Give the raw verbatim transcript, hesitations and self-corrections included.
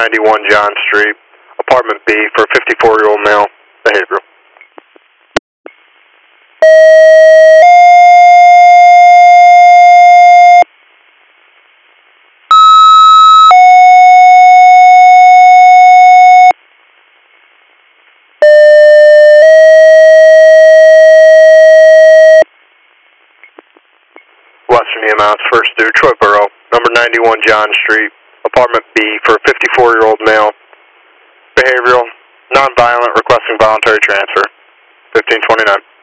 ninety-one John Street, apartment B for a fifty-four-year-old male, behavioral. Western E M S, first due, Troy Borough, number ninety-one John Street, apartment B for a fifty-four-year-old male, behavioral, nonviolent, requesting voluntary transfer, fifteen twenty-nine.